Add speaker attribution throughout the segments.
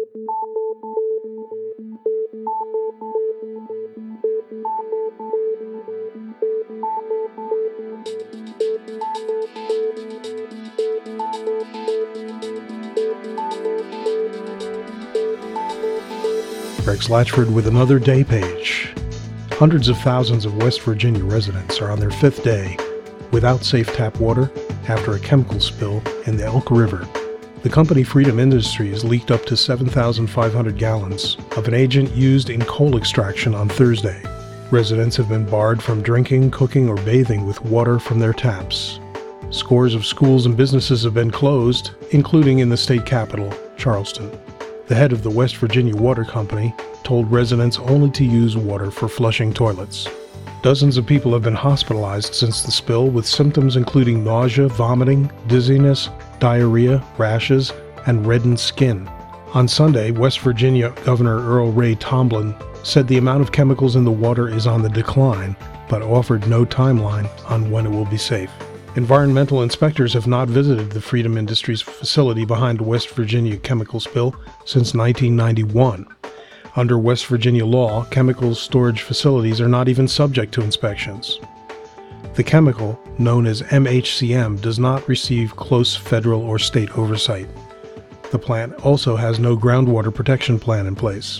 Speaker 1: Rex Latchford with another day page. Hundreds of thousands of West Virginia residents are on their fifth day without safe tap water after a chemical spill in the Elk River. The company Freedom Industries leaked up to 7,500 gallons of an agent used in coal extraction on Thursday. Residents have been barred from drinking, cooking, or bathing with water from their taps. Scores of schools and businesses have been closed, including in the state capital, Charleston. The head of the West Virginia Water Company told residents only to use water for flushing toilets. Dozens of people have been hospitalized since the spill with symptoms including nausea, vomiting, dizziness, diarrhea, rashes, and reddened skin. On Sunday, West Virginia Governor Earl Ray Tomblin said the amount of chemicals in the water is on the decline, but offered no timeline on when it will be safe. Environmental inspectors have not visited the Freedom Industries facility behind the West Virginia chemical spill since 1991. Under West Virginia law, chemical storage facilities are not even subject to inspections. The chemical, known as MHCM, does not receive close federal or state oversight. The plant also has no groundwater protection plan in place.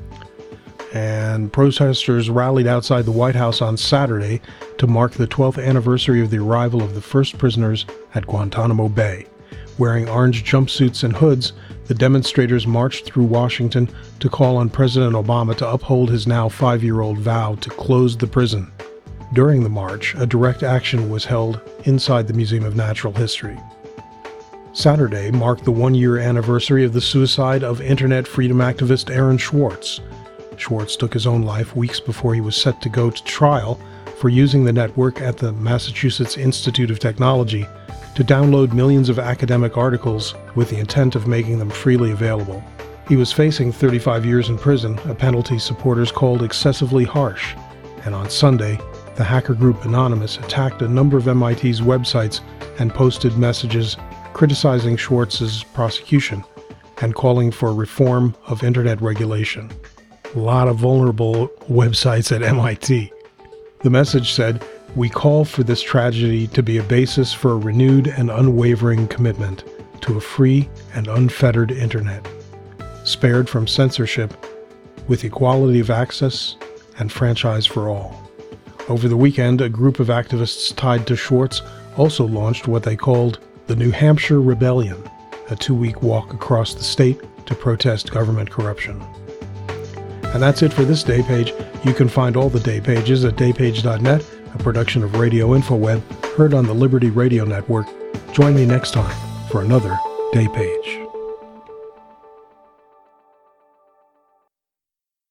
Speaker 1: And protesters rallied outside the White House on Saturday to mark the 12th anniversary of the arrival of the first prisoners at Guantanamo Bay. Wearing orange jumpsuits and hoods, the demonstrators marched through Washington to call on President Obama to uphold his now 5-year-old vow to close the prison. During the march, a direct action was held inside the Museum of Natural History. Saturday marked the 1-year anniversary of the suicide of Internet freedom activist Aaron Swartz. Swartz took his own life weeks before he was set to go to trial for using the network at the Massachusetts Institute of Technology to download millions of academic articles with the intent of making them freely available. He was facing 35 years in prison, a penalty supporters called excessively harsh, and on Sunday, the hacker group Anonymous attacked a number of MIT's websites and posted messages criticizing Swartz's prosecution and calling for reform of Internet regulation. A lot of vulnerable websites at MIT. The message said, "We call for this tragedy to be a basis for a renewed and unwavering commitment to a free and unfettered Internet, spared from censorship, with equality of access and franchise for all." Over the weekend, a group of activists tied to Swartz also launched what they called the New Hampshire Rebellion, a 2-week walk across the state to protest government corruption. And that's it for this day page. You can find all the day pages at daypage.net, a production of Radio InfoWeb, heard on the Liberty Radio Network. Join me next time for another Day Page.